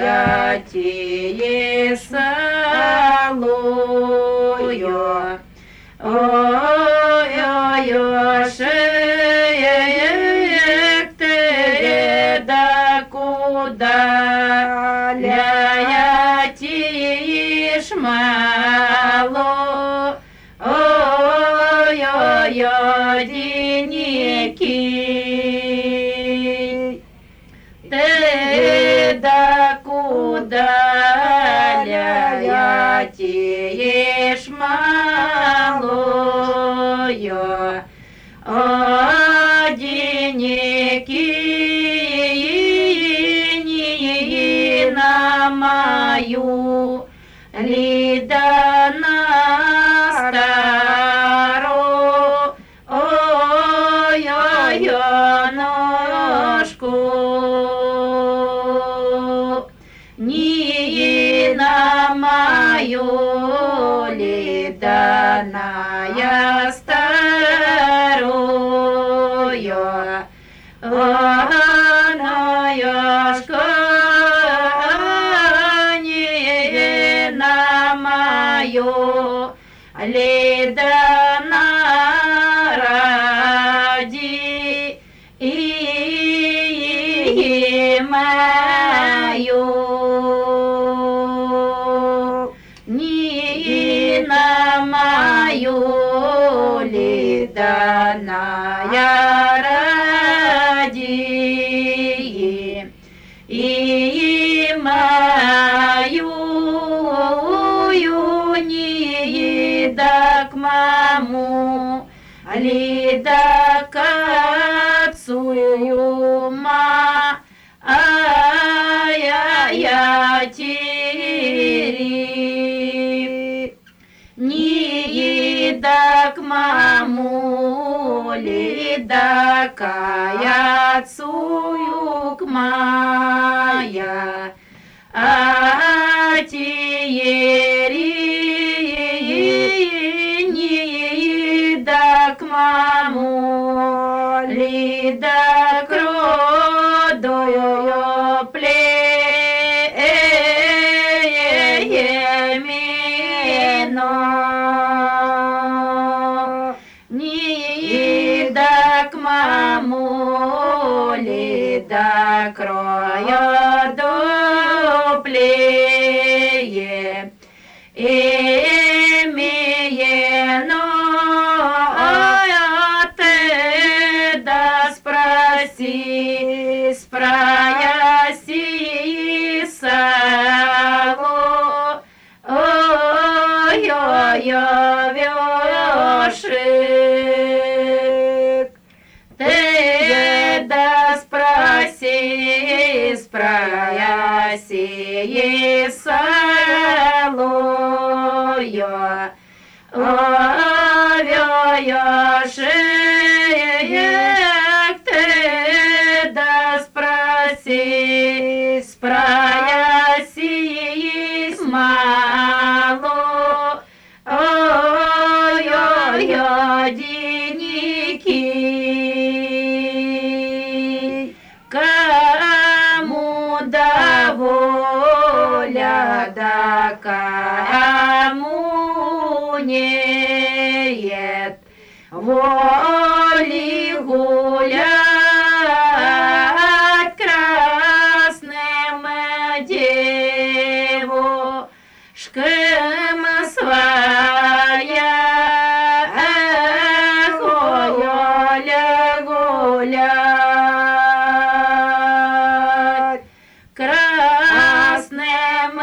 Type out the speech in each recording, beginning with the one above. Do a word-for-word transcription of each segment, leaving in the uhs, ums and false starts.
тіє салою. Ой-ой-ой, шеєк ти да куда ля тієш мало. Ой-ой-ой, діньки, ти да куда ля тієш малою. Одіньки на мою ліда на стару. Ой-ой-ой, ножку ні на мою ліда на я старую. Ножку ні на мою ліда на раді і маю. Ні на маю ліда на я раді і маю. Ні дак маму ліда кацую ма ай-яй-яй тірі. Ні дак маму ліда кая цуюк мая а тієрі. Ні дак маму ліда кродою племіно. Ні дак маму ліда крою доплеє імієно. Спроси, спрояси сало. Ой-ой-ой, вешик, ты да спроси, спрояси сало. Ой-ой-ой, спрояси мало. Ой-ой-ой, діньки, кому да воля, да кому нет воли гулять красным девушкам своя. Гуляй, гулять красным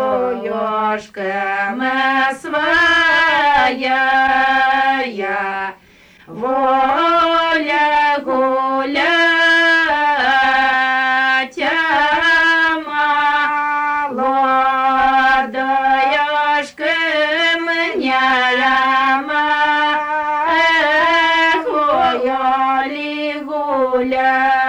девушкам своя. воля гулять, молодояшки меняляма, эх, воля гулять.